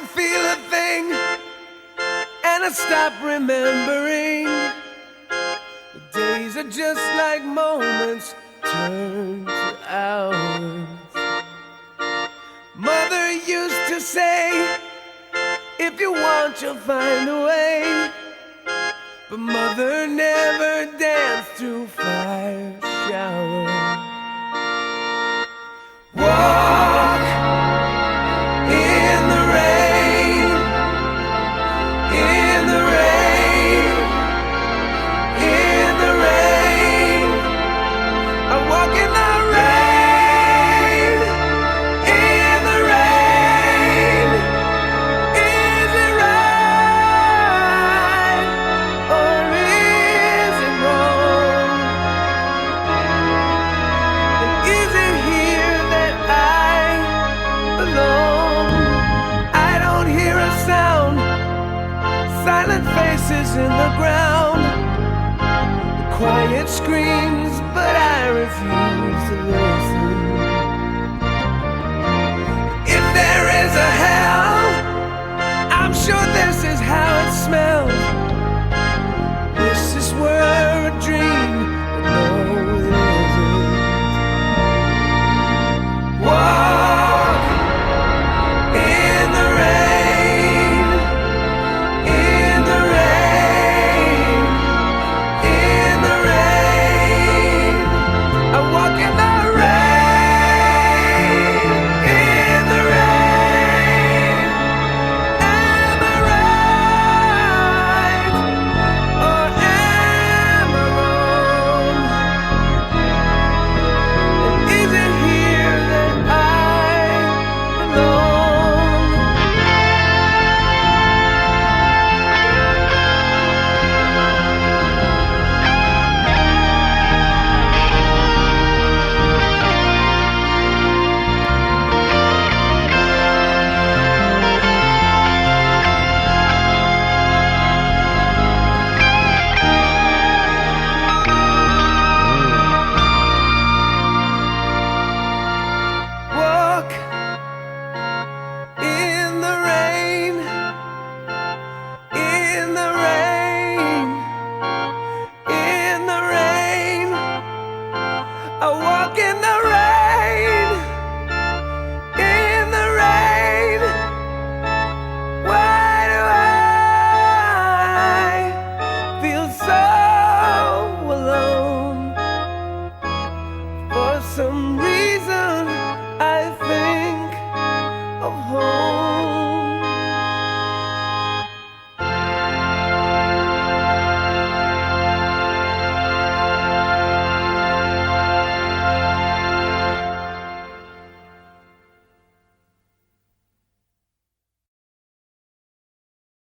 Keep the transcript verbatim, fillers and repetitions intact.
don't feel a thing, and I stop remembering. The days are just like moments turned to hours. Mother used to say, if you want, you'll find a way. But mother never danced through fire showers. Walk in the rain, in the rain, in the rain. I walk in the rain, in the rain. Is it right or is it wrong? And is it here that I belong? I don't hear a sound, silent faces in the ground, the quiet screams, but I refuse to listen. If there is a hell, I'm sure this is how it smells. Wish this were a dream, but no, it isn't. Walk in the rain, in the rain, in the rain. I walk in the rain, in the rain. Am I right or am I wrong? And is it here that I belong? Walk in the rain, in the rain, in the rain. I walk in the rain, in the rain. Why do I feel so alone? For some reason